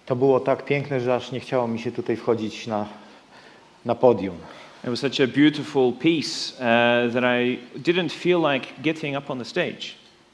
To było tak piękne, że aż nie chciało mi się tutaj wchodzić na podium. It was such a beautiful piece that I didn't feel like getting up on the stage.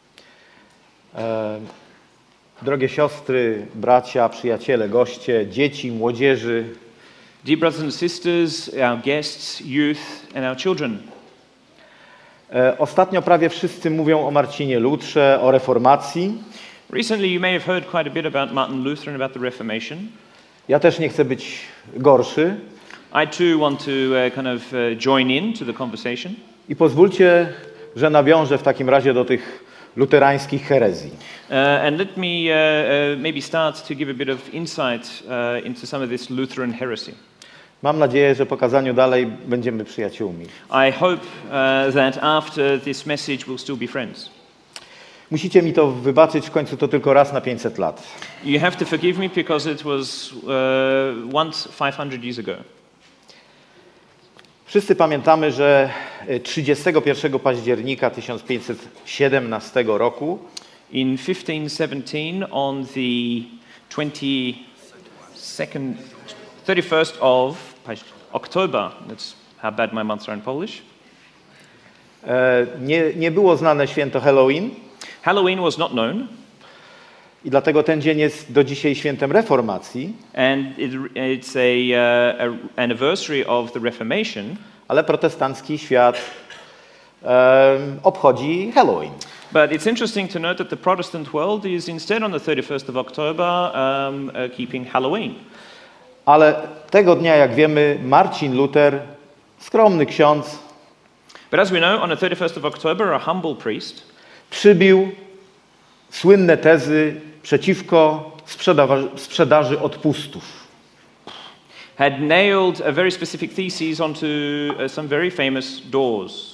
Drogie siostry, bracia, przyjaciele, goście, dzieci, młodzieży. Dear brothers and sisters, our guests, youth and our children. Ostatnio prawie wszyscy mówią o Marcinie Lutrze, o reformacji. Recently you may have heard quite a bit about Martin Luther and about the Reformation. Ja też nie chcę być gorszy. I too want to join in to the conversation. I pozwólcie, że nawiążę w takim razie do tych luterańskich herezji. And let me maybe start to give a bit of insight into some of this Lutheran heresy. Mam nadzieję, że po kazaniu dalej będziemy przyjaciółmi. I hope that after this message we'll still be friends. Musicie mi to wybaczyć, w końcu to tylko raz na 500 lat. You have to forgive me because it was once 500 years ago. Wszyscy pamiętamy, że 31 października 1517 roku in 1517 on the 31st of October, that's how bad my months are in Polish. Nie było znane święto Halloween. Halloween was not known. I dlatego ten dzień jest do dzisiaj świętem reformacji. And it's a anniversary of the Reformation. Ale protestancki świat obchodzi Halloween. But it's interesting to note that the Protestant world is instead on the 31st of October keeping Halloween. Ale tego dnia, jak wiemy, Marcin Luther, skromny ksiądz, but as we know, on the 31st of October, a humble priest, przybił słynne tezy przeciwko sprzedaży odpustów. Had nailed a very specific thesis onto some very famous doors.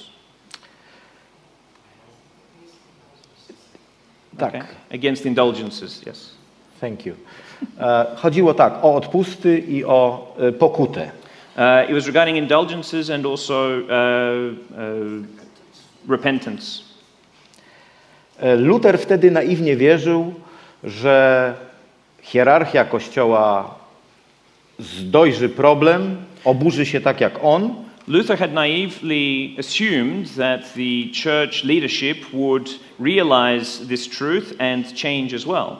Tak. Okay. Against indulgences, yes. Thank you. Chodziło tak, o odpusty i o pokutę. It was regarding indulgences and also repentance. Luther wtedy naiwnie wierzył, że hierarchia Kościoła zdojrzy problem, oburzy się tak jak on. Luther had naively assumed that the church leadership would realize this truth and change as well.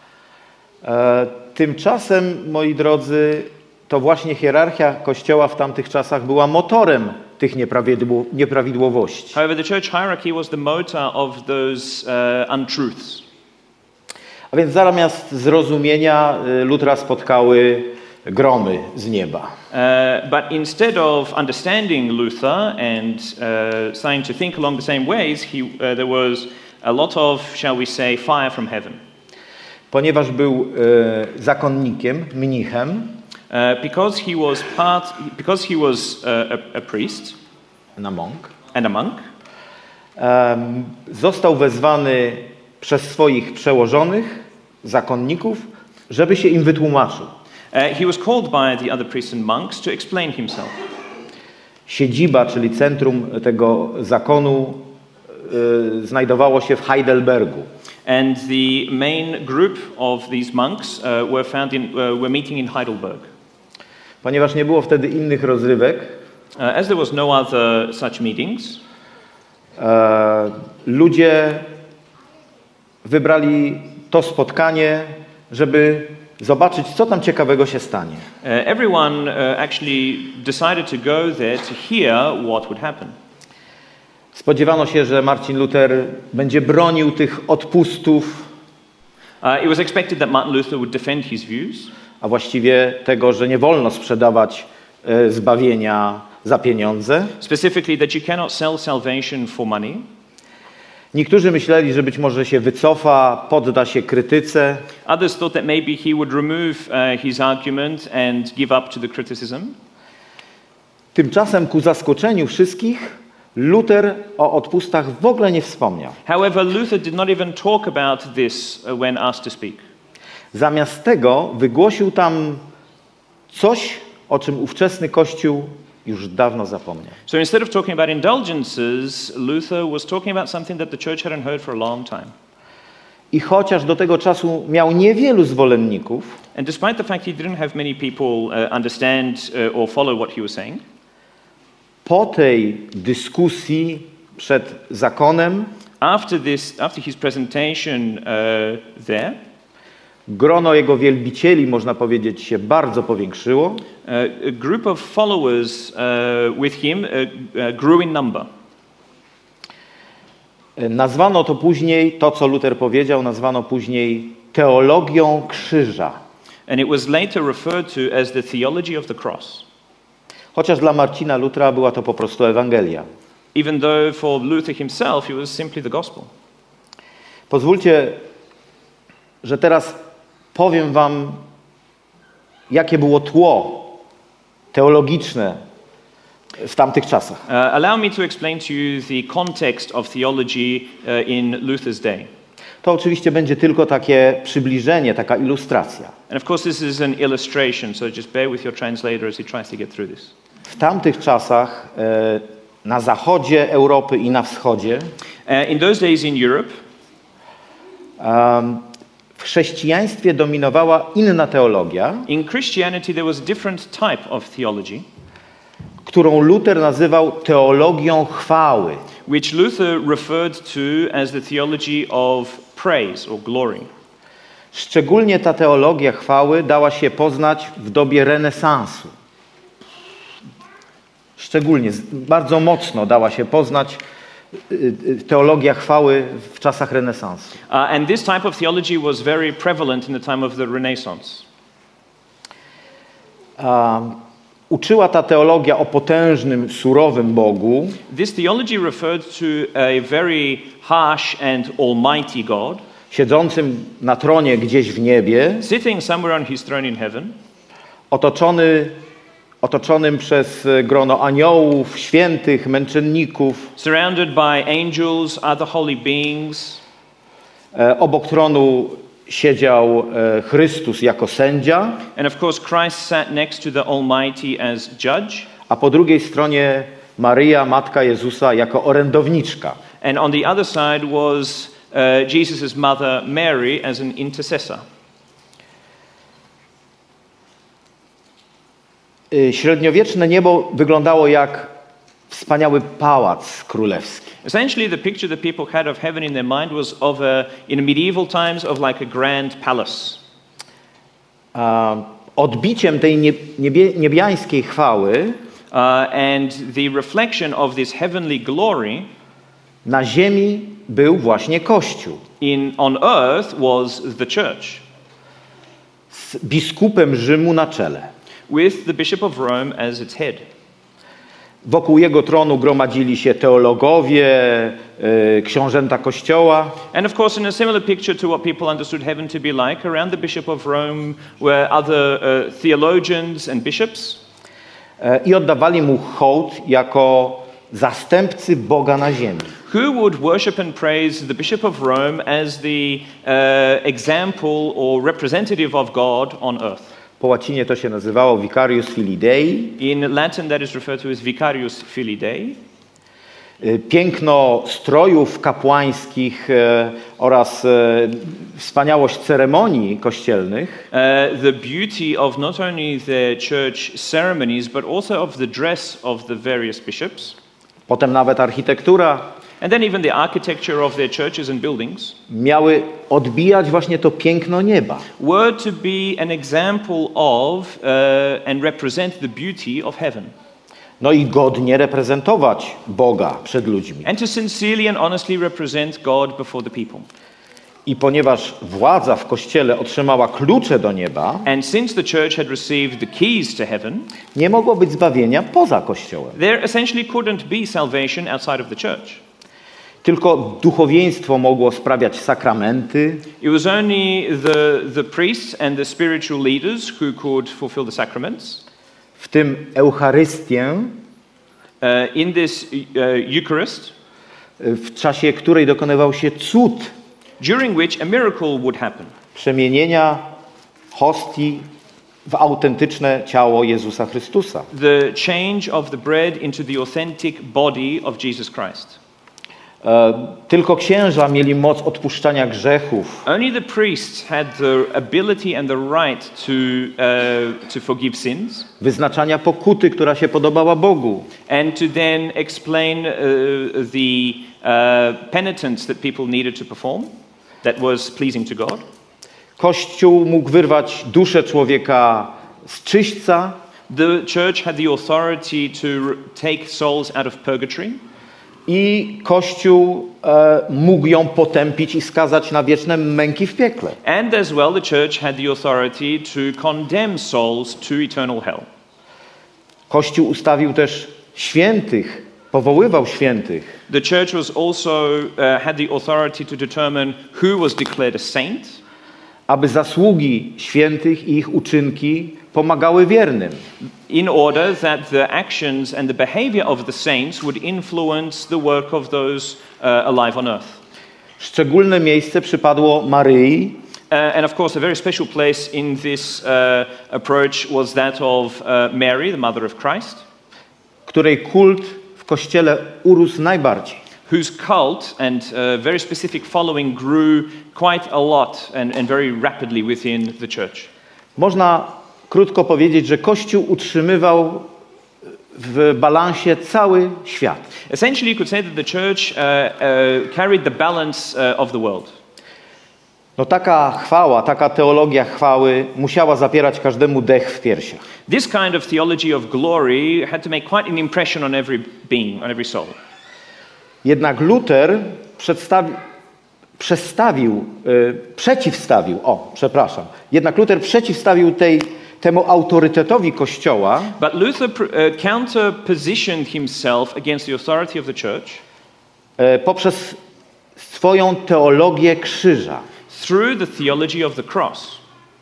Tymczasem, moi drodzy, to właśnie hierarchia Kościoła w tamtych czasach była motorem tych nieprawidłowości. However, the church hierarchy was the motor of those untruths. A więc zamiast zrozumienia Lutra spotkały gromy z nieba. But instead of understanding Luther and starting to think along the same ways, there was a lot of, shall we say, fire from heaven. Ponieważ był zakonnikiem, mnichem, because he was a priest and a monk, został wezwany przez swoich przełożonych, zakonników, żeby się im wytłumaczył. He was called by the other priests and monks to explain himself. Siedziba, czyli centrum tego zakonu, znajdowało się w Heidelbergu. And the main group of these monks were meeting in Heidelberg. Ponieważ nie było wtedy innych rozrywek, as there was no other such meetings, ludzie wybrali to spotkanie, żeby zobaczyć, co tam ciekawego się stanie. Everyone actually decided to go there to hear what would happen. Spodziewano się, że Marcin Luther będzie bronił tych odpustów. It was expected that Martin Luther would defend his views. A właściwie tego, że nie wolno sprzedawać zbawienia za pieniądze. Specifically that you cannot sell salvation for money. Niektórzy myśleli, że być może się wycofa, podda się krytyce. Others thought that maybe he would remove his argument and give up to the criticism. Tymczasem ku zaskoczeniu wszystkich Luther o odpustach w ogóle nie wspomniał. However, Luther did not even talk about this when asked to speak. Zamiast tego wygłosił tam coś, o czym ówczesny Kościół już dawno zapomniał. So instead of talking about indulgences, Luther was talking about something that the church hadn't heard for a long time. I chociaż do tego czasu miał niewielu zwolenników, And despite the fact he didn't have many people understand or follow what he was saying, po tej dyskusji przed zakonem after his presentation there, grono jego wielbicieli, można powiedzieć, się bardzo powiększyło. a group of followers with him grew in number. Nazwano to później, to co Luther powiedział, nazwano później teologią krzyża. And it was later referred to as the theology of the cross. Chociaż dla Marcina Lutra była to po prostu Ewangelia. Even though for Luther himself it was simply the gospel. Pozwólcie, że teraz powiem wam, jakie było tło teologiczne w tamtych czasach. Allow me to explain to you the context of theology in Luther's day. To oczywiście będzie tylko takie przybliżenie, taka ilustracja. And of course this is an illustration, so just bear with your translator as he tries to get through this. W tamtych czasach na zachodzie Europy i na wschodzie In those days in Europe, w chrześcijaństwie dominowała inna teologia, in Christianity there was a different type of theology, którą Luther nazywał teologią chwały. which Luther referred to as the theology of praise or glory. Szczególnie ta teologia chwały dała się poznać w dobie renesansu. Szczególnie, bardzo mocno dała się poznać teologia chwały w czasach renesansu. And this type of theology was very prevalent in the time of the Renaissance. Uczyła ta teologia o potężnym, surowym Bogu, This theology referred to a very harsh and almighty God, siedzącym na tronie gdzieś w niebie, sitting somewhere on his throne in heaven, otoczonym przez grono aniołów, świętych, męczenników. surrounded by angels, other holy beings. Obok tronu siedział Chrystus jako sędzia, And of course Christ sat next to the Almighty as judge. a po drugiej stronie Maryja, matka Jezusa, jako orędowniczka. And on the other side was Jesus' mother Mary as an intercessor. Średniowieczne niebo wyglądało jak wspaniały pałac królewski. Essentially the picture that people had of heaven in their mind was of in medieval times of like a grand palace. Odbiciem tej niebiańskiej chwały And the reflection of this heavenly glory na ziemi był właśnie Kościół. on earth was the church, Z biskupem Rzymu na czele. with the Bishop of Rome as its head. Wokół jego tronu gromadzili się teologowie, książęta Kościoła. And of course, in a similar picture to what people understood heaven to be like, around the Bishop of Rome were other theologians and bishops. I oddawali mu hołd jako zastępcy Boga na ziemi. Who would worship and praise the Bishop of Rome as the example or representative of God on earth? Po łacinie to się nazywało Vicarius Filii Dei. In Latin, that is referred to as Vicarius Filii Dei. Piękno strojów kapłańskich oraz wspaniałość ceremonii kościelnych The beauty of not only the church ceremonies, but also of the dress of the various bishops. potem nawet architektura And then even the architecture of their churches and buildings miały odbijać właśnie to piękno nieba. were to be an example of and represent the beauty of heaven. No i godnie reprezentować Boga przed ludźmi. And to sincerely and honestly represent God before the people. I ponieważ władza w Kościele otrzymała klucze do nieba, And since the church had received the keys to heaven, nie mogło być zbawienia poza Kościołem. there essentially couldn't be salvation outside of the church. Tylko duchowieństwo mogło sprawiać sakramenty, It was only the priests and the spiritual leaders who could fulfill the sacraments. w tym Eucharystię, In this Eucharist, w czasie której dokonywał się cud during which a miracle would happen. przemienienia hostii w autentyczne ciało Jezusa Chrystusa. The change of the bread into the authentic body of Jesus Christ. Tylko księża mieli moc odpuszczania grzechów. Only the priests had the ability and the right to forgive sins. Wyznaczania pokuty, która się podobała Bogu. And to then explain the penitence that people needed to perform that was pleasing to God. Kościół mógł wyrwać duszę człowieka z czyśćca. The church had the authority to take souls out of purgatory. I Kościół mógł ją potępić i skazać na wieczne męki w piekle. And as well, the church had the authority to condemn souls to eternal hell. Kościół ustawił też świętych, powoływał świętych. The church was also had the authority to determine who was declared a saint, aby zasługi świętych i ich uczynki pomagały wiernym. in order that the actions and the behavior of the saints would influence the work of those alive on earth. Szczególne miejsce przypadło Maryi, And of course, a very special place in this approach was that of Mary, the mother of Christ, której kult w Kościele urósł najbardziej. whose cult and very specific following grew quite a lot and very rapidly within the church. Można krótko powiedzieć, że Kościół utrzymywał w balansie cały świat. Essentially, you could say that the church carried the balance of the world. No taka chwała, taka teologia chwały musiała zapierać każdemu dech w piersiach. This kind of theology of glory had to make quite an impression on every being, on every soul. Jednak Luter przeciwstawił temu autorytetowi Kościoła But Luther counter-positioned himself against the authority of the church poprzez swoją teologię krzyża. through the theology of the cross.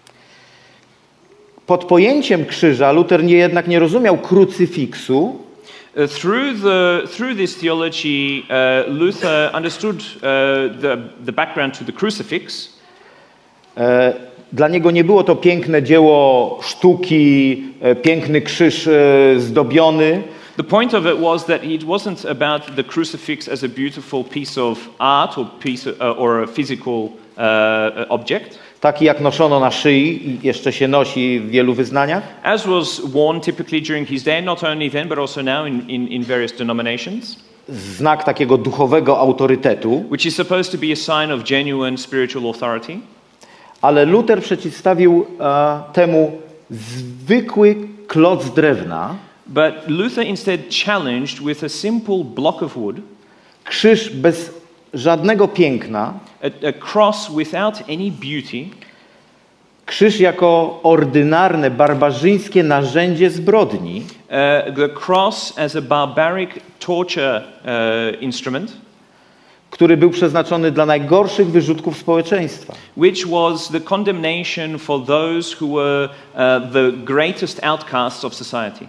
Pod pojęciem krzyża Luter jednak nie rozumiał krucyfiksu, Through this theology, Luther understood the background to the crucifix. Dla niego nie było to piękne dzieło sztuki, piękny krzyż zdobiony. The point of it was that it wasn't about the crucifix as a beautiful piece of art or a physical object. Taki jak noszono na szyi i jeszcze się nosi w wielu wyznaniach. As was worn typically during his day, not only then but also now in various denominations. Znak takiego duchowego autorytetu. Which is supposed to be a sign of genuine spiritual authority. Ale Luter przeciwstawił temu zwykły kloc drewna. But Luther instead challenged with a simple block of wood. Krzyż bez żadnego piękna. A cross without any beauty. Krzyż jako ordynarne, barbarzyńskie narzędzie zbrodni. The cross as a barbaric torture instrument. Który był przeznaczony dla najgorszych wyrzutków społeczeństwa. Which was the condemnation for those who were the greatest outcasts of society.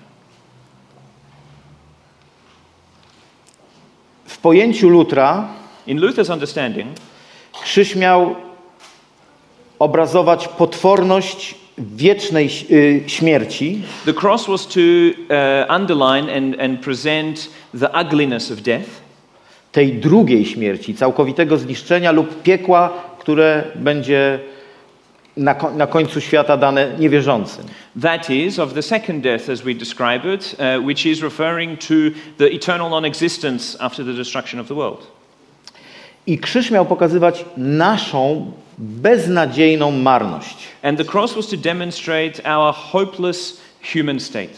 W pojęciu Lutra in Luther's understanding, krzyż miał obrazować potworność wiecznej śmierci. The cross was to underline and present the ugliness of death. Tej drugiej śmierci, całkowitego zniszczenia lub piekła, które będzie na końcu świata dane niewierzącym. That is, of the second death as we describe it, which is referring to the eternal non-existence after the destruction of the world. I krzyż miał pokazywać naszą beznadziejną marność. And the cross was to demonstrate our hopeless human state.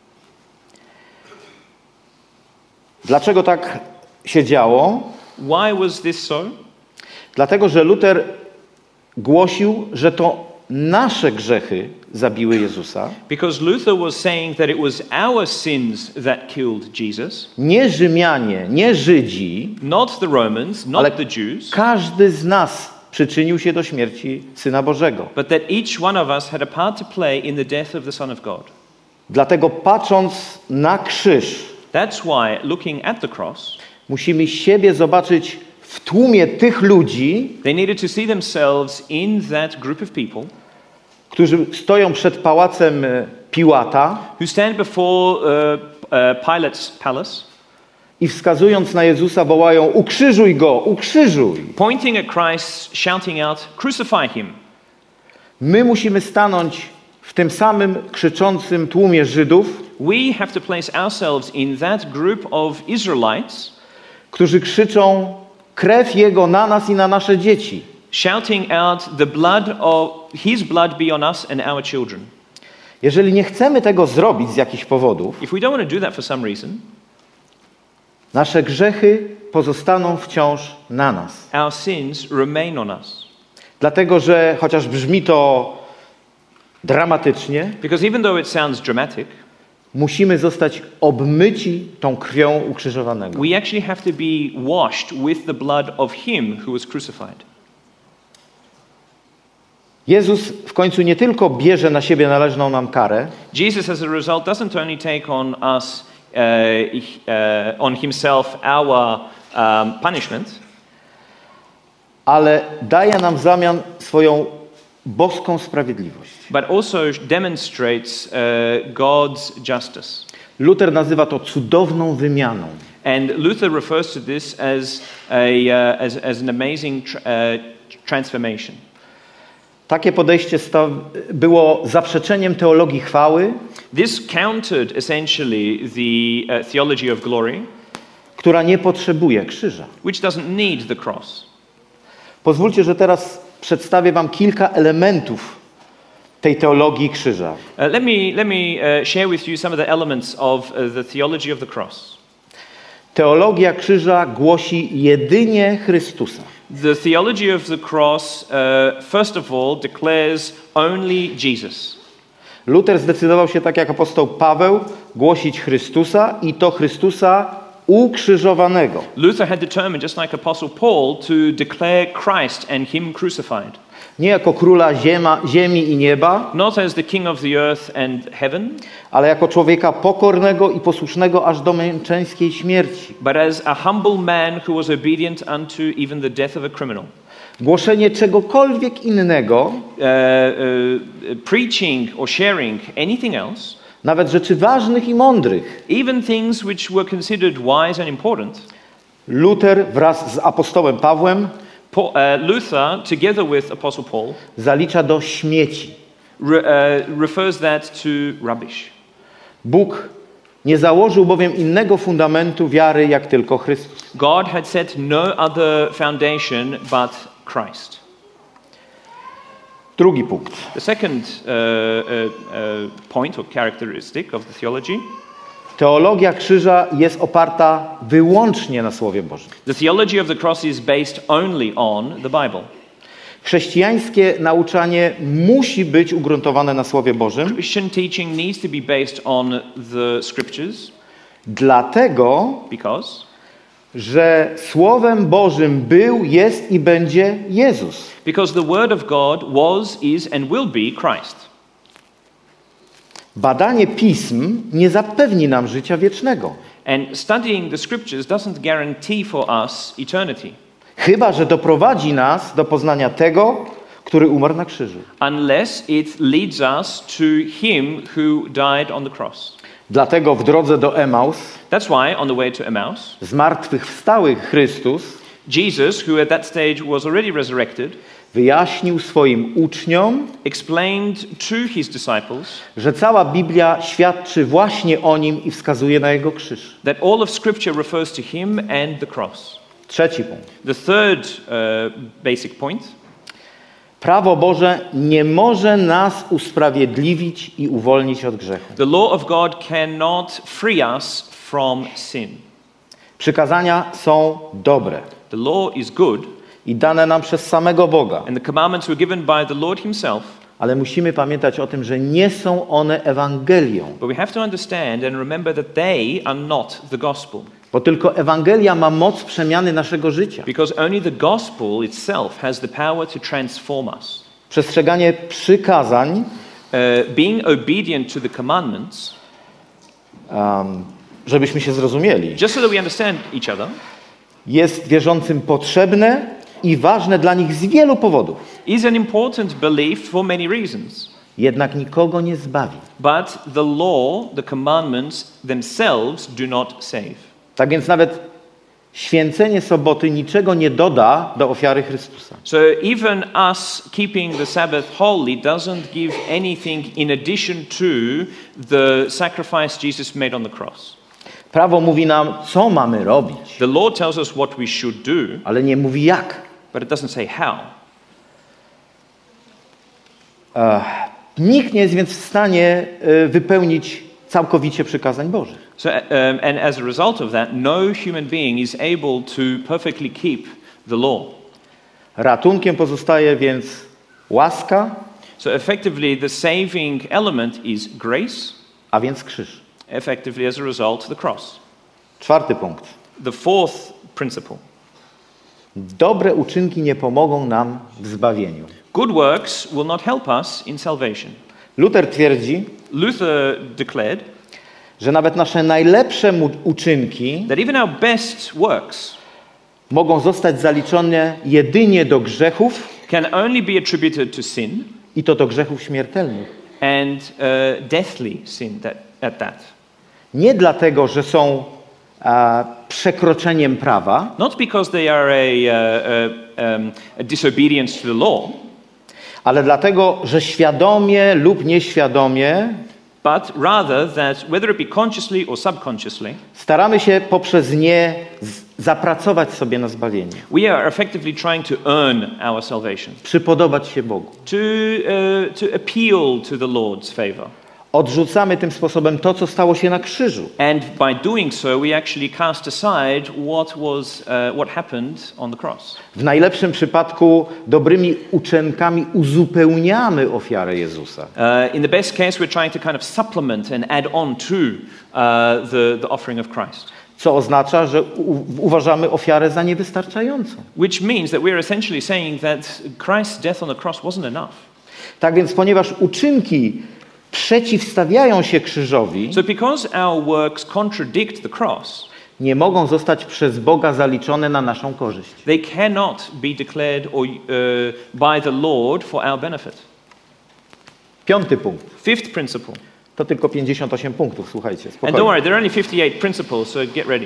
Dlaczego tak się działo? Why was this so? Dlatego, że Luter głosił, że to nasze grzechy zabiły Jezusa. Because Luther was saying that it was our sins that killed Jesus. Nie Rzymianie, nie Żydzi, not the Romans, not the Jews. Każdy z nas przyczynił się do śmierci Syna Bożego. But that each one of us had a part to play in the death of the Son of God. Dlatego patrząc na krzyż, that's why looking at the cross, musimy siebie zobaczyć w tłumie tych ludzi, they needed to see themselves in that group of people, którzy stoją przed pałacem Piłata, who stand before Pilate's palace, i wskazując na Jezusa wołają: ukrzyżuj Go, ukrzyżuj. Pointing at Christ, shouting out, crucify him. My musimy stanąć w tym samym krzyczącym tłumie Żydów, We have to place ourselves in that group of Israelites którzy krzyczą: krew Jego na nas i na nasze dzieci. shouting out his blood be on us and our children. Jeżeli nie chcemy tego zrobić z jakichś powodów, If we don't want to do that for some reason, nasze grzechy pozostaną wciąż na nas. our sins remain on us. Dlatego, że chociaż brzmi to dramatycznie, Because even though it sounds dramatic, musimy zostać obmyci tą krwią ukrzyżowanego. we actually have to be washed with the blood of him who was crucified. Jezus w końcu nie tylko bierze na siebie należną nam karę, Jesus, as a result, doesn't only take on himself our punishment, ale daje nam w zamian swoją boską sprawiedliwość. but also demonstrates God's justice. Luther nazywa to cudowną wymianą. And Luther refers to this as an amazing transformation. Takie podejście było zaprzeczeniem teologii chwały, This countered essentially the theology of glory, która nie potrzebuje krzyża. which doesn't need the cross. Pozwólcie, że teraz przedstawię wam kilka elementów tej teologii krzyża. Let me share with you some of the elements of the theology of the cross. Teologia krzyża głosi jedynie Chrystusa. The theology of the cross, first of all, declares only Jesus. Luther zdecydował się, tak jak apostoł Paweł, głosić Chrystusa i to Chrystusa ukrzyżowanego. Luther had determined, just like Apostle Paul, to declare Christ and him crucified. Nie jako króla ziemi i nieba, Not as the king of the earth and heaven, ale jako człowieka pokornego i posłusznego aż do męczeńskiej śmierci. but as a humble man who was obedient unto even the death of a criminal. Głoszenie czegokolwiek innego, Preaching or sharing anything else, nawet rzeczy ważnych i mądrych, even things which were considered wise and important, Luther wraz z apostołem Pawłem Luther, together with Apostle Paul, zalicza do śmieci. refers that to rubbish. Bóg nie założył bowiem innego fundamentu wiary jak tylko Chrystus. God had set no other foundation but Christ. Drugi punkt. The second point or characteristic of the theology, Teologia krzyża jest oparta wyłącznie na Słowie Bożym. the theology of the cross is based only on the Bible. Chrześcijańskie nauczanie musi być ugruntowane na Słowie Bożym, Christian teaching needs to be based on the scriptures dlatego, because że Słowem Bożym był, jest i będzie Jezus. the word of God was, is and will be Christ. Badanie pism nie zapewni nam życia wiecznego, And studying the scriptures doesn't guarantee for us eternity chyba że doprowadzi nas do poznania tego, który umarł na krzyżu. unless it leads us to him who died on the cross. Dlatego w drodze do Emaus That's why on the way to Emmaus, zmartwychwstały Chrystus Jesus, who at that stage was already resurrected, wyjaśnił swoim uczniom, explained to his disciples że cała Biblia świadczy właśnie o Nim i wskazuje na Jego krzyż. that all of Scripture refers to him and the cross. Trzeci punkt. The third basic point, Prawo Boże nie może nas usprawiedliwić i uwolnić od grzechu. the law of God cannot free us from sin. Przykazania są dobre The law is good, i dane nam przez samego Boga, and the commandments were given by the Lord himself, ale musimy pamiętać o tym, że nie są one Ewangelią, but we have to understand and remember that they are not the gospel, bo tylko Ewangelia ma moc przemiany naszego życia. because only the gospel itself has the power to transform us. Przestrzeganie przykazań, Being obedient to the commandments, żebyśmy się zrozumieli, just so that we understand each other, jest wierzącym potrzebne i ważne dla nich z wielu powodów. is an important belief for many reasons. Jednak nikogo nie zbawi. But the law, the commandments themselves do not save. Tak więc nawet święcenie soboty niczego nie doda do ofiary Chrystusa. So even us keeping the Sabbath holy doesn't give anything in addition to the sacrifice Jesus made on the cross. Prawo mówi nam, co mamy robić, The law tells us what we should do, ale nie mówi jak. but it doesn't say how. Nikt nie jest więc w stanie wypełnić całkowicie przykazań Bożych. So, and as a result of that, no human being is able to perfectly keep the law. Ratunkiem pozostaje więc łaska, So effectively, the saving element is grace, a więc krzyż. effectively as a result, the cross. 4. punkt. The fourth principle. Dobre uczynki nie pomogą nam w zbawieniu. Good works will not help us in salvation. Luther twierdzi, Luther declared że nawet nasze najlepsze uczynki that even our best works mogą zostać zaliczone jedynie do grzechów can only be attributed to sin i to do grzechów śmiertelnych. and deathly sin at that. Nie dlatego, że są przekroczeniem prawa, Not because they are a disobedience to the law, ale dlatego, że świadomie lub nieświadomie but rather that whether it be consciously or subconsciously, staramy się poprzez nie zapracować sobie na zbawienie, we are effectively trying to earn our salvation, przypodobać się Bogu. to appeal to the Lord's favor. Odrzucamy tym sposobem to, co stało się na krzyżu. And by doing so, we actually cast aside what happened on the cross. W najlepszym przypadku dobrymi uczynkami uzupełniamy ofiarę Jezusa. In the best case, we're trying to kind of supplement and add on to the offering of Christ. Co oznacza, że uważamy ofiarę za niewystarczającą. Which means that we're essentially saying that Christ's death on the cross wasn't enough. Tak więc, ponieważ uczynki przeciwstawiają się krzyżowi, So because our works contradict the cross, nie mogą zostać przez Boga zaliczone na naszą korzyść. they cannot be declared by the Lord for our benefit. 5. punkt. Fifth principle. To tylko 58 punktów, słuchajcie, And don't spokojnie. worry, there are only 58 principles, so get ready.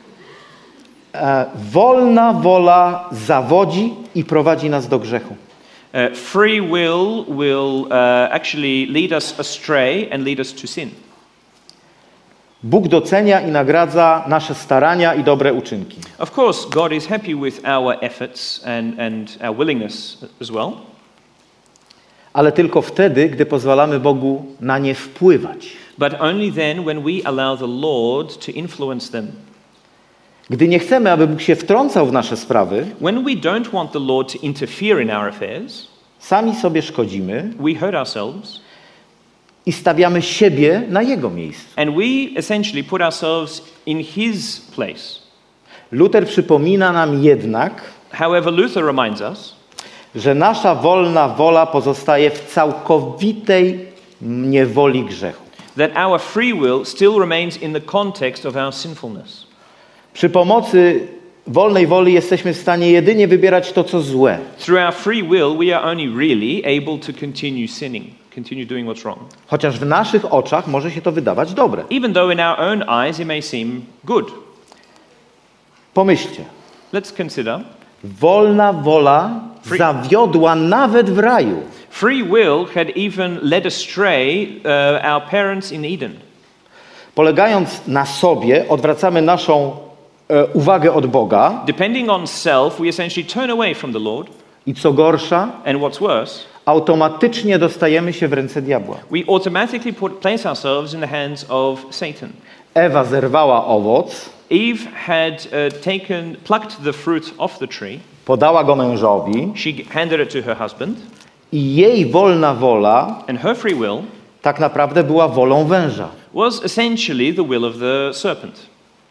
Wolna wola zawodzi i prowadzi nas do grzechu. Free will actually lead us astray and lead us to sin. Bóg docenia i nagradza nasze starania i dobre uczynki. Of course, God is happy with our efforts and our willingness as well. Ale tylko wtedy, gdy pozwalamy Bogu na nie wpływać. But only then when we allow the Lord to influence them. Gdy nie chcemy, aby Bóg się wtrącał w nasze sprawy, When we don't want the Lord to interfere in our affairs, sami sobie szkodzimy we hurt ourselves i stawiamy siebie na Jego miejscu. and we essentially put ourselves in His place. Luther przypomina nam jednak, However, Luther reminds us że nasza wolna wola pozostaje w całkowitej niewoli grzechu. that our free will still remains in the context of our sinfulness. Przy pomocy wolnej woli jesteśmy w stanie jedynie wybierać to, co złe. Through our free will, we are only really able to continue sinning, continue doing what's wrong. Chociaż w naszych oczach może się to wydawać dobre. Even though in our own eyes it may seem good. Pomyślcie, Let's consider wolna wola zawiodła nawet w raju. free will had even led astray our parents in Eden. Polegając na sobie, odwracamy naszą uwagę od Boga Depending on self, we essentially turn away from the Lord, i co gorsza, and what's worse, automatycznie dostajemy się w ręce diabła. we automatically place ourselves in the hands of Satan. Ewa zerwała owoc, Eve had plucked the fruit off the tree. podała go mężowi She handed it to her husband, i jej wolna wola and her free will tak naprawdę była wolą węża. was essentially the will of the serpent.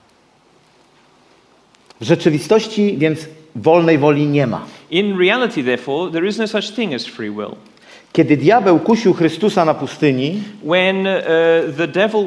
W rzeczywistości więc wolnej woli nie ma. In reality, therefore, there is no such thing as free will. Kiedy diabeł kusił Chrystusa na pustyni, When the devil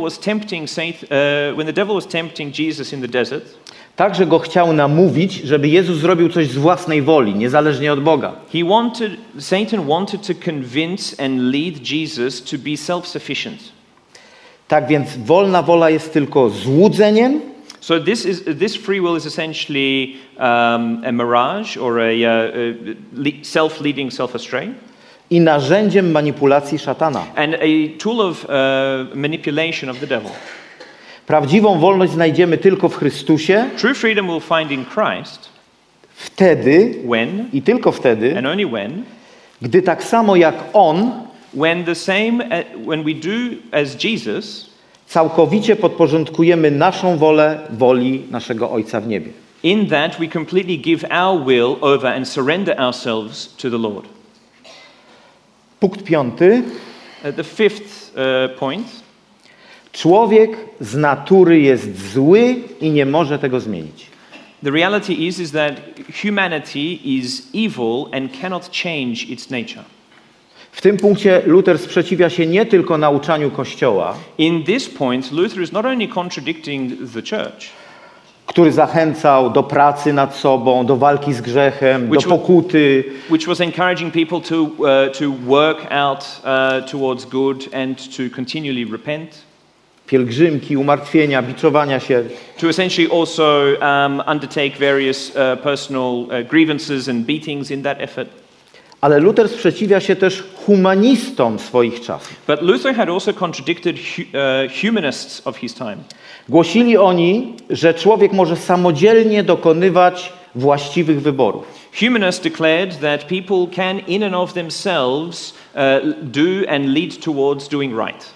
was tempting Jesus in the desert, także go chciał namówić, żeby Jezus zrobił coś z własnej woli, niezależnie od Boga. Satan wanted to convince and lead Jesus to be self-sufficient. Tak więc wolna wola jest tylko złudzeniem So this free will is essentially a mirage or a self-leading self astray. I narzędziem manipulacji szatana. And a tool of manipulation of the devil. Prawdziwą wolność znajdziemy tylko w Chrystusie. True freedom we'll find in Christ. Wtedy When i tylko wtedy, and only when, gdy tak samo jak On when we do as Jesus, całkowicie podporządkujemy naszą wolę woli naszego Ojca w niebie. in that we completely give our will over and surrender ourselves to the Lord. Punkt 5. The fifth point. Człowiek z natury jest zły i nie może tego zmienić. The reality is that humanity is evil and cannot change its nature. W tym punkcie Luther sprzeciwia się nie tylko nauczaniu Kościoła, In this point, Luther is not only contradicting the church, który zachęcał do pracy nad sobą, do walki z grzechem, do Which pokuty, which was encouraging people to work out towards good and to continually repent, pielgrzymki, umartwienia, biczowania się. to essentially also undertake various personal grievances and beatings in that effort. Ale Luther sprzeciwia się też humanistom swoich czasów. But Luther had also contradicted humanists of his time. Głosili oni, że człowiek może samodzielnie dokonywać właściwych wyborów. Humanists declared that people can in and of themselves do and lead towards doing right.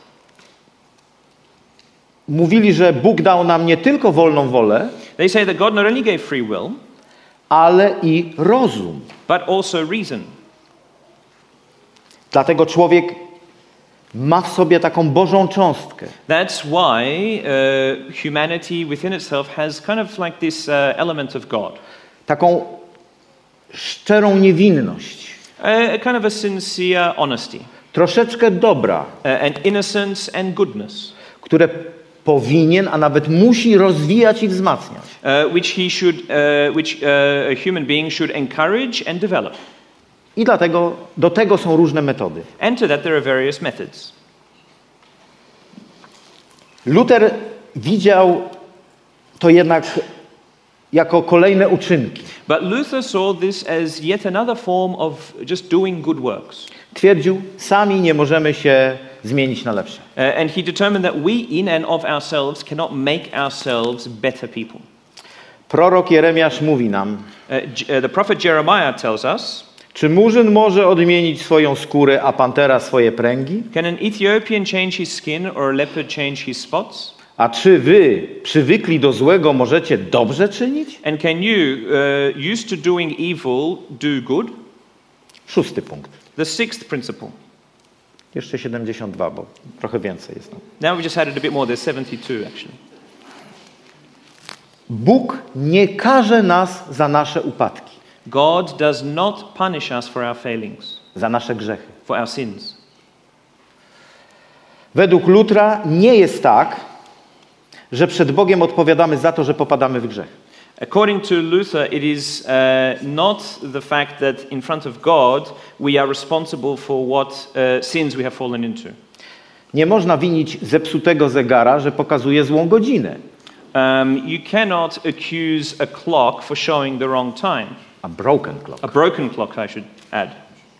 Mówili, że Bóg dał nam nie tylko wolną wolę, They say that God not only gave free will, ale i rozum. but also reason. Dlatego człowiek ma w sobie taką Bożą cząstkę. That's why humanity within itself has kind of like this element of God. Taką szczerą niewinność. A kind of a sincere honesty. Troszeczkę dobra, And innocence and goodness. które powinien, a nawet musi rozwijać i wzmacniać. Which a human being should encourage and develop. I dlatego do tego są różne metody. And to that there are various methods. Luther widział to jednak jako kolejne uczynki. But Luther saw this as yet another form of just doing good works. Twierdził, sami nie możemy się zmienić na lepsze. And he determined that we in and of ourselves cannot make ourselves better people. Prorok Jeremiasz mówi nam, The prophet Jeremiah tells us, czy murzyn może odmienić swoją skórę, a pantera swoje pręgi? can an Ethiopian change his skin or a leopard change his spots? A czy wy, przywykli do złego, możecie dobrze czynić? And can you, used to doing evil, do good? 6. punkt. The sixth principle. Jeszcze 72, bo trochę więcej jest. Now we just added a bit more. There's 72 actually. Bóg nie karze nas za nasze upadki, God does not punish us for our failings, za nasze grzechy. for our sins. Według Lutra nie jest tak, że przed Bogiem odpowiadamy za to, że popadamy w grzech. According to Luther, it is not the fact that in front of God we are responsible for what sins we have fallen into. Nie można winić zepsutego zegara, że pokazuje złą godzinę. You cannot accuse a clock for showing the wrong time. A broken clock. A broken clock, I should add.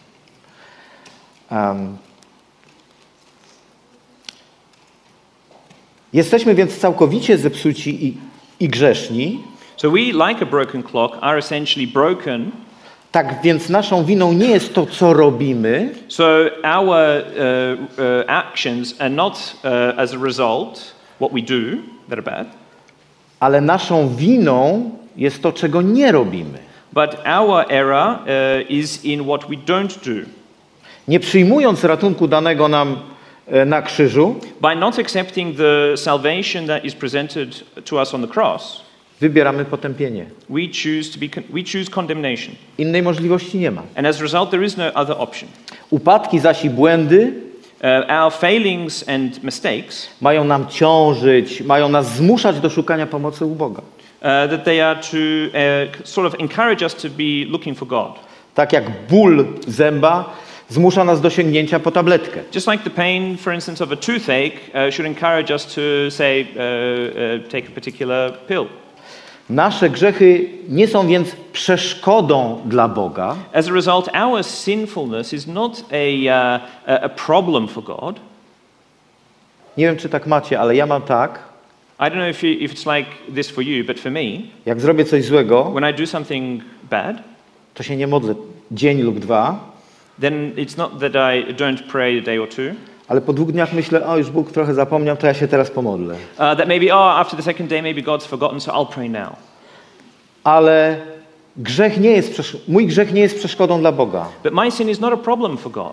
Jesteśmy więc całkowicie zepsuci i grzeszni. So we, like a broken clock, are essentially broken. Tak więc naszą winą nie jest to, co robimy, So our actions are not as a result what we do that are bad, ale naszą winą jest to, czego nie robimy. but our error is in what we don't do. Nie przyjmując ratunku danego nam na krzyżu, By not accepting the salvation that is presented to us on the cross, wybieramy potępienie. we choose condemnation. Innej możliwości nie ma. And as a result, there is no other option. Upadki zaś i błędy Our failings and mistakes, mają nam ciążyć, mają nas zmuszać do szukania pomocy u Boga. that they are to sort of encourage us to be looking for God. Tak jak ból zęba zmusza nas do sięgnięcia po tabletkę. Just like the pain, for instance, of a toothache should encourage us to, say, take a particular pill. Nasze grzechy nie są więc przeszkodą dla Boga, As a result, our sinfulness is not a problem for God. nie wiem, czy tak macie, ale ja mam tak, I don't know if it's like this for you, but for me, jak zrobię coś złego, when I do something bad, to się nie modlę dzień lub dwa, then it's not that I don't pray a day or two. ale po 2 dniach myślę, o już Bóg trochę zapomniał, to ja się teraz pomodlę. That maybe, after the second day, maybe God's forgotten, so I'll pray now. Ale mój grzech nie jest przeszkodą dla Boga. But my sin is not a problem for God.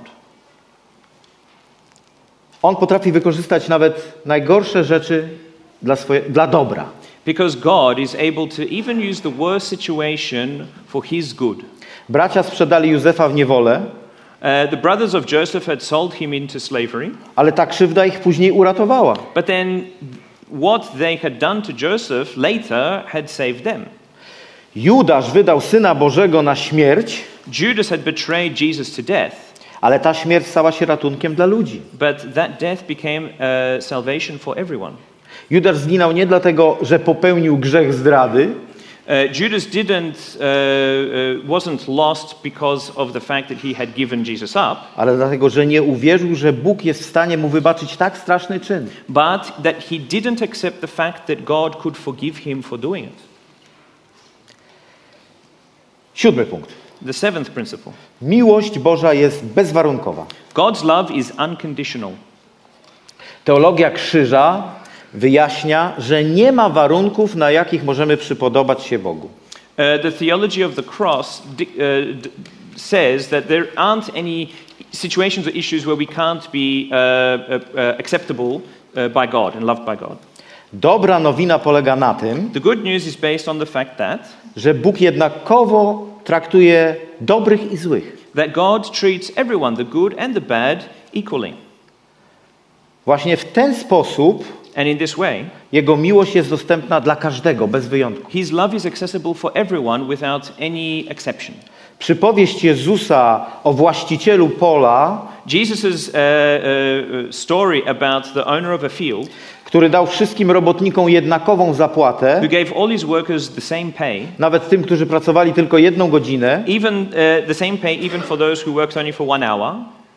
On potrafi wykorzystać nawet najgorsze rzeczy dla dobra. Because God is able to even use the worst situation for His good. Bracia sprzedali Józefa w niewolę, The brothers of Joseph had sold him into slavery, ale ta krzywda ich później uratowała. but then what they had done to Joseph later had saved them. Judasz wydał Syna Bożego na śmierć, Judas had betrayed Jesus to death, ale ta śmierć stała się ratunkiem dla ludzi. but that death became salvation for everyone. Judasz zginął nie dlatego, że popełnił grzech zdrady, Judas wasn't lost because of the fact that he had given Jesus up, ale dlatego, że nie uwierzył, że Bóg jest w stanie mu wybaczyć tak straszny czyn. but that he didn't accept the fact that God could forgive him for doing it. 7. punkt. The seventh principle. Miłość Boża jest bezwarunkowa. God's love is unconditional. Teologia krzyża wyjaśnia, że nie ma warunków, na jakich możemy przypodobać się Bogu. The theology of the cross says that there aren't any situations or issues where we can't be acceptable by God and loved by God. Dobra nowina polega na tym, The good news is based on the fact że Bóg jednakowo traktuje dobrych i złych. that God treats everyone, the good and the bad, equally. Właśnie w ten sposób And in this way, Jego miłość jest dostępna dla każdego, bez wyjątku. His love is accessible for everyone without any exception. Przypowieść Jezusa o właścicielu pola, Jesus' story about the owner of a field który dał wszystkim robotnikom jednakową zapłatę, who gave all his workers the same pay, nawet tym, którzy pracowali tylko 1 godzinę, even the same pay even for those who worked only for 1 hour,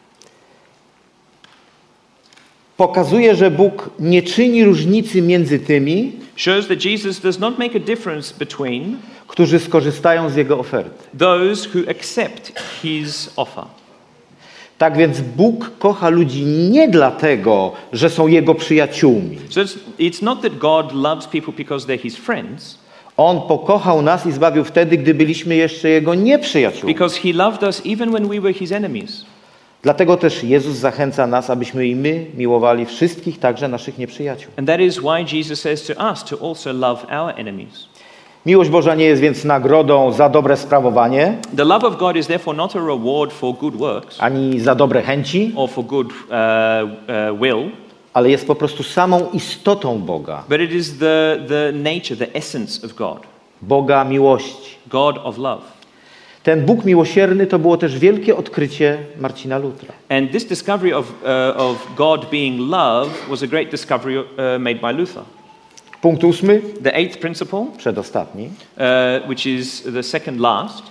pokazuje, że Bóg nie czyni różnicy między tymi, shows that Jesus does not make a difference between którzy skorzystają z Jego oferty. those who accept his offer. Tak więc Bóg kocha ludzi nie dlatego, że są Jego przyjaciółmi. So it's not that God loves people because they're his friends, On pokochał nas i zbawił wtedy, gdy byliśmy jeszcze Jego nieprzyjaciółmi. because he loved us even when we were his enemies. Dlatego też Jezus zachęca nas, abyśmy i my miłowali wszystkich, także naszych nieprzyjaciół. And that is why Jesus says to us to also love our enemies. Miłość Boża nie jest więc nagrodą za dobre sprawowanie, The love of God is therefore not a reward for good works ani za dobre chęci, or for good will, ale jest po prostu samą istotą Boga. but it is the nature, the essence of God, Boga miłości. God of love. Ten Bóg miłosierny to było też wielkie odkrycie Marcina Lutra. And this discovery of God being love was a great discovery made by Luther. Punkt 8, The eighth principle, przedostatni. which is the second last,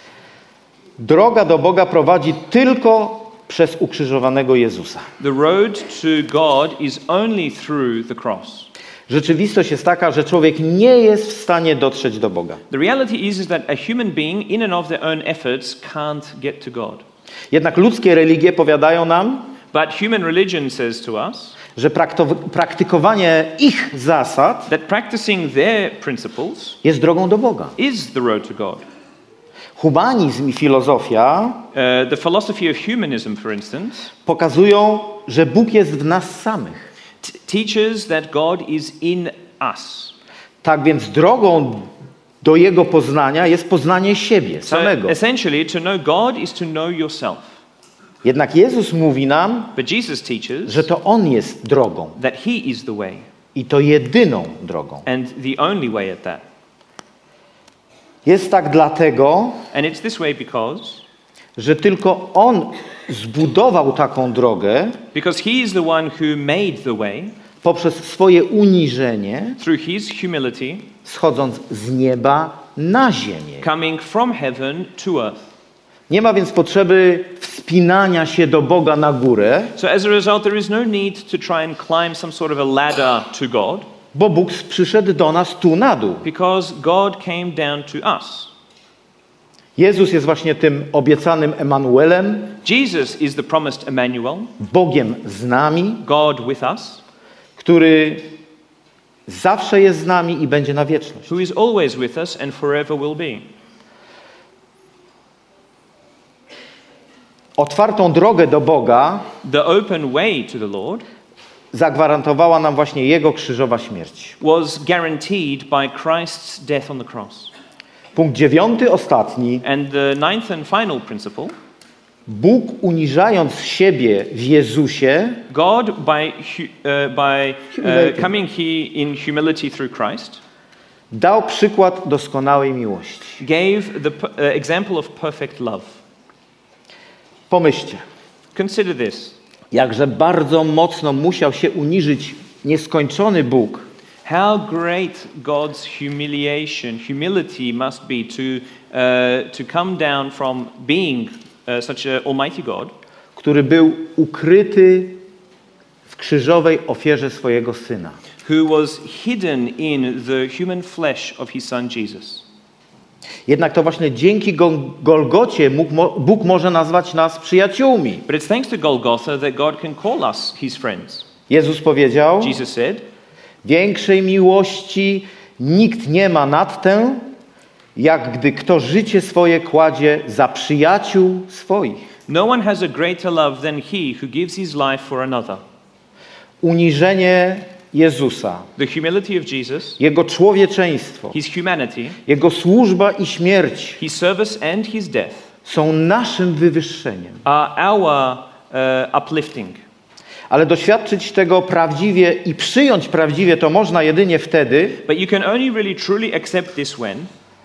Droga do Boga prowadzi tylko przez ukrzyżowanego Jezusa. the road to God is only through the cross. Rzeczywistość jest taka, że człowiek nie jest w stanie dotrzeć do Boga. The reality is that a human being, in and of their own efforts, can't get to God. Jednak ludzkie religie powiadają nam, But human religion says to us że praktykowanie ich zasad that practicing their principles jest drogą do Boga. is the road to God. Humanizm i filozofia The philosophy of humanism, for instance, pokazują, że Bóg jest w nas samych. teaches that God is in us. Tak więc drogą do Jego poznania jest poznanie siebie, So samego. essentially, to know God is to know yourself. Jednak Jezus mówi nam, But Jesus teaches że to On jest drogą that He is the way, i to jedyną drogą. and the only way at that. Jest tak dlatego, And it's this way because że tylko On zbudował taką drogę because he is the one who made the way poprzez swoje uniżenie, through his humility, schodząc z nieba na ziemię. coming from heaven to earth. Nie ma więc potrzeby wspinania się do Boga na górę, So as a result, there is no need to try and climb some sort of a ladder to God, bo Bóg przyszedł do nas tu na dół. because God came down to us. Jezus jest właśnie tym obiecanym Emanuelem, Jesus is the promised Emmanuel, Bogiem z nami, God with us, który zawsze jest z nami i będzie na wieczność. who is always with us and forever will be. Otwartą drogę do Boga The open way to the Lord zagwarantowała nam właśnie Jego krzyżowa śmierć. was guaranteed by Christ's death on the cross. Punkt 9, ostatni. And the ninth and final principle, Bóg uniżając siebie w Jezusie God coming here in humility through Christ dał przykład doskonałej miłości. gave the example of perfect love. Pomyślcie, Consider this. jakże bardzo mocno musiał się uniżyć nieskończony Bóg, How great God's humility must be to come down from being such an almighty God, który był ukryty w krzyżowej ofierze swojego Syna. who was hidden in the human flesh of his son Jesus. Jednak to właśnie dzięki Golgocie Bóg może nazwać nas przyjaciółmi. But it's thanks to Golgotha that God can call us his friends. Jezus powiedział, Jesus said, większej miłości nikt nie ma nad tę, jak gdy kto życie swoje kładzie za przyjaciół swoich. no one has a greater love than he who gives his life for another. Uniżenie Jezusa, The humility of Jesus, Jego człowieczeństwo, his humanity, Jego służba i śmierć his service and his death są naszym wywyższeniem. are our uplifting. Ale doświadczyć tego prawdziwie i przyjąć prawdziwie to można jedynie wtedy, But you can only really truly accept this when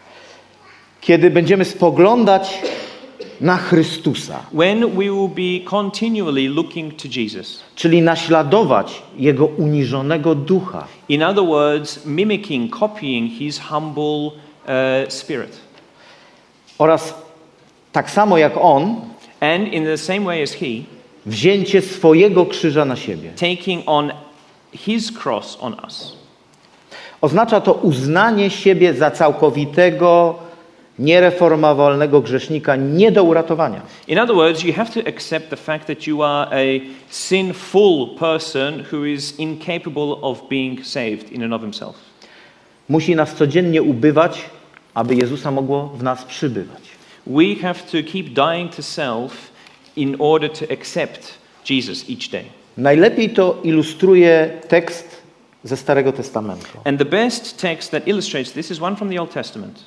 kiedy będziemy spoglądać na Chrystusa, we will be continually looking to Jesus. czyli naśladować Jego uniżonego ducha. In other words, mimicking, copying his humble spirit. Oraz tak samo jak On, And in the same way as he, wzięcie swojego krzyża na siebie. taking on his cross on us. Oznacza to uznanie siebie za całkowitego, niereformowalnego grzesznika nie do uratowania. In other words, you have to accept the fact that you are a sinful person who is incapable of being saved in and of himself. Musi nas codziennie ubywać, aby Jezusa mogło w nas przybywać. We have to keep dying to self in order to accept Jesus each day. Najlepiej to ilustruje tekst ze Starego Testamentu. And the best text that illustrates this is one from the Old Testament.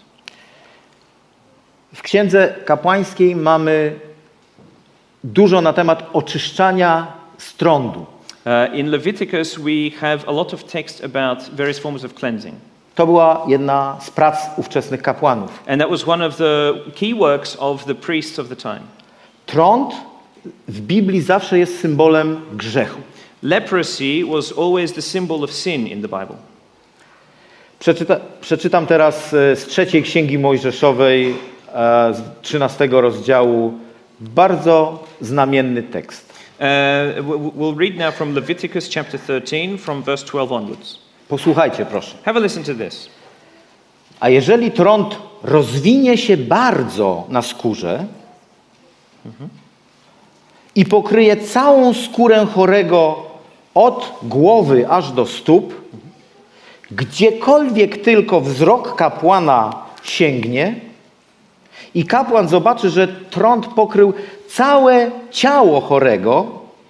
W Księdze Kapłańskiej mamy dużo na temat oczyszczania z trądu. In Leviticus we have a lot of text about various forms of cleansing. To była jedna z prac ówczesnych kapłanów. And that was one of the key works of the priests of the time. Trąd w Biblii zawsze jest symbolem grzechu. Leprosy was always the symbol of sin in the Bible. Przeczytam teraz z 3 Księgi Mojżeszowej, z 13 rozdziału, bardzo znamienny tekst. We'll read now from Leviticus chapter 13 from verse 12 onwards. Posłuchajcie proszę. Have a listen to this. A jeżeli trąd rozwinie się bardzo na skórze i pokryje całą skórę chorego od głowy aż do stóp, gdziekolwiek tylko wzrok kapłana sięgnie i kapłan zobaczy, że trąd pokrył całe ciało chorego,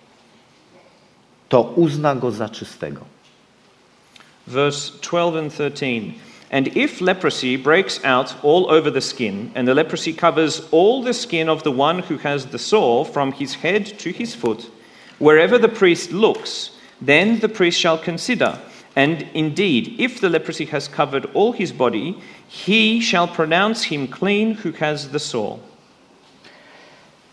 to uzna go za czystego. Verse 12 and 13. And if leprosy breaks out all over the skin, and the leprosy covers all the skin of the one who has the sore from his head to his foot, wherever the priest looks, then the priest shall consider. And indeed, if the leprosy has covered all his body, he shall pronounce him clean who has the sore.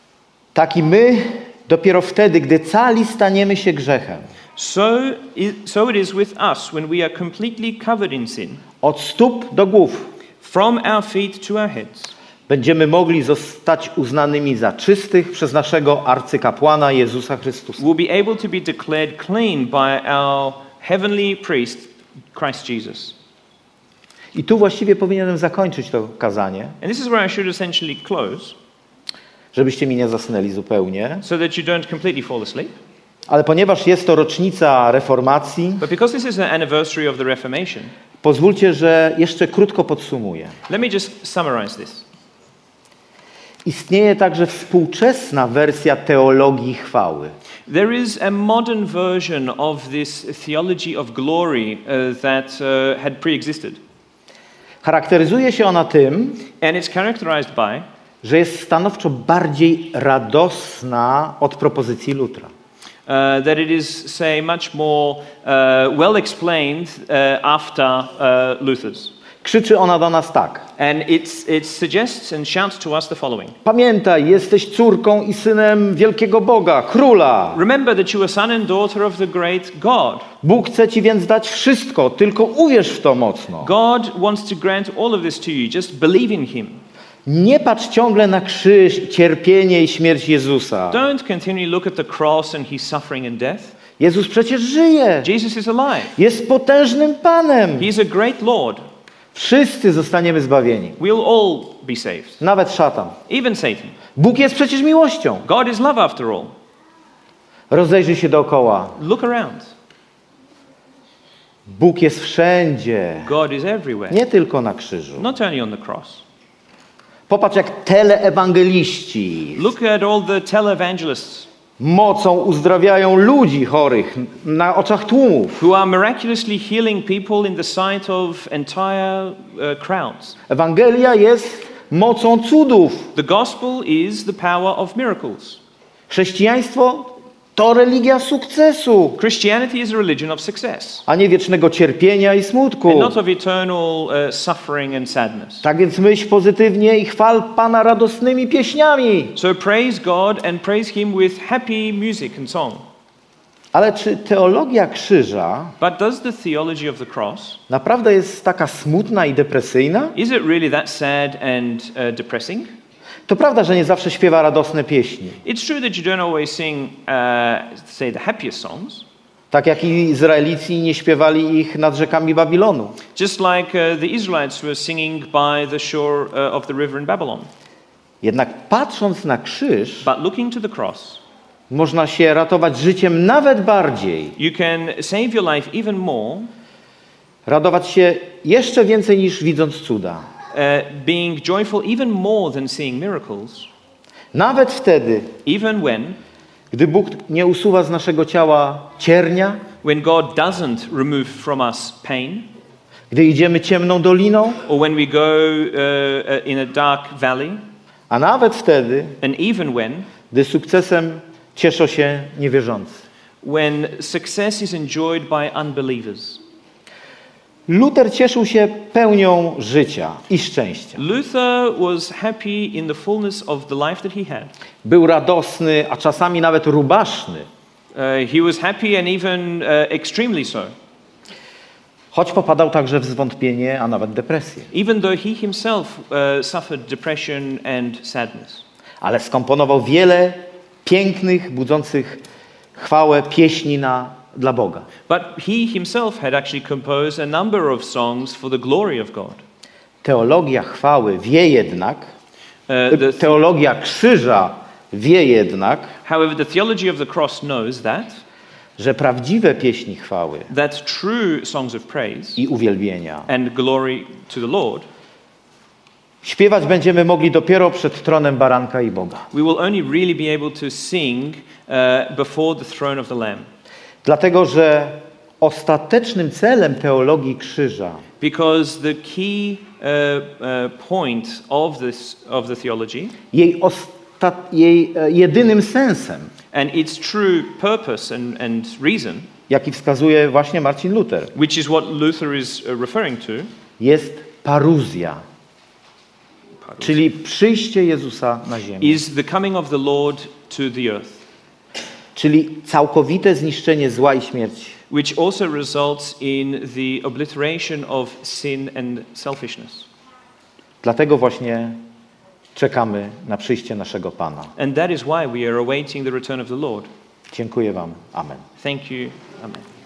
Tak i my dopiero wtedy, gdy cali staniemy się grzechem, So it is with us when we are completely covered in sin, od stóp do głów, from our feet to our heads, będziemy mogli zostać uznanymi za czystych przez naszego arcykapłana Jezusa Chrystusa. we'll be able to be declared clean by our heavenly priest, Christ Jesus. I tu właściwie powinienem zakończyć to kazanie, And this is where I should essentially close, żebyście mi nie zasnęli zupełnie. so that you don't completely fall asleep. Ale ponieważ jest to rocznica reformacji, But because this is an anniversary of the Reformation, pozwólcie, że jeszcze krótko podsumuję. let me just summarize this. Istnieje także współczesna wersja teologii chwały. There is a modern version of this theology of glory that had pre-existed. Charakteryzuje się ona tym, And it's characterized by że jest stanowczo bardziej radosna od propozycji Lutra. that it is, say, much more well explained after Luther's. Krzyczy ona do nas tak. And it suggests and shouts to us the following. Pamiętaj, jesteś córką i synem wielkiego Boga, króla. Remember that you are son and daughter of the great God. Bóg chce ci więc dać wszystko, tylko uwierz w to mocno. God wants to grant all of this to you. Just believe in Him. Nie patrz ciągle na krzyż, cierpienie i śmierć Jezusa. Don't continually look at the cross and His suffering and death. Jezus przecież żyje. Jesus is alive. Jest potężnym Panem. He is a great Lord. Wszyscy zostaniemy zbawieni. We'll all be saved. Nawet szatan. Even Satan. Bóg jest przecież miłością. God is love after all. Rozejrzyj się dookoła. Look around. Bóg jest wszędzie. God is everywhere. Nie tylko na krzyżu. Not only on the cross. Popatrz, jak teleewangeliści Look at all the televangelists mocą uzdrawiają ludzi chorych na oczach tłumów. who are miraculously healing people in the sight of entire crowds. Ewangelia jest mocą cudów. The gospel is the power of miracles. Chrześcijaństwo to religia sukcesu, Christianity is a religion of success, a nie wiecznego cierpienia i smutku. and not of eternal suffering and sadness. Tak więc myśl pozytywnie i chwal Pana radosnymi pieśniami. So praise God and praise Him with happy music and song. Ale czy teologia krzyża But does the theology of the cross, naprawdę jest taka smutna i depresyjna? is it really that sad and depressing? To prawda, że nie zawsze śpiewa radosne pieśni. It's true that you don't always sing, say, the happiest songs. Tak jak i Izraelici nie śpiewali ich nad rzekami Babilonu. Just like the Israelites were singing by the shore of the river in Babylon. Jednak patrząc na krzyż, But looking to the cross, można się ratować życiem nawet bardziej. you can save your life even more, Radować się jeszcze więcej niż widząc cuda. being joyful even more than seeing miracles, Nawet wtedy, even gdy Bóg nie usuwa z naszego ciała ciernia, when God doesn't remove from us pain, gdy idziemy ciemną doliną, or when we go in a dark valley, a nawet wtedy, and even gdy sukcesem cieszą się niewierzący. when success is enjoyed by unbelievers. Luter cieszył się pełnią życia i szczęścia. Luther was happy in the fullness of the life that he had. Był radosny, a czasami nawet rubaszny. He was happy and even extremely so, Choć popadał także w zwątpienie, a nawet depresję. even though he himself suffered depression and sadness. Ale skomponował wiele pięknych, budzących chwałę pieśni dla Boga. But he himself had actually composed a number of songs for the glory of God. Teologia chwały wie jednak, teologia krzyża wie jednak, However, the theology of the cross knows że prawdziwe pieśni chwały that true songs of praise i uwielbienia and glory to the Lord, śpiewać będziemy mogli dopiero przed tronem baranka i Boga. we will only really be able to sing before the throne of the Lamb. Dlatego, że ostatecznym celem teologii krzyża Because the key point of the theology, jej jedynym sensem, and its true purpose and reason, jaki wskazuje właśnie Marcin Luther, which is what Luther is referring to, jest paruzja. Czyli przyjście Jezusa na ziemię. is the coming of the Lord to the earth, Czyli całkowite zniszczenie zła i śmierci. which also results in the obliteration of sin and selfishness. Dlatego właśnie czekamy na przyjście naszego Pana. And that is why we are awaiting the return of the Lord. Dziękuję wam. Amen. Thank you. Amen.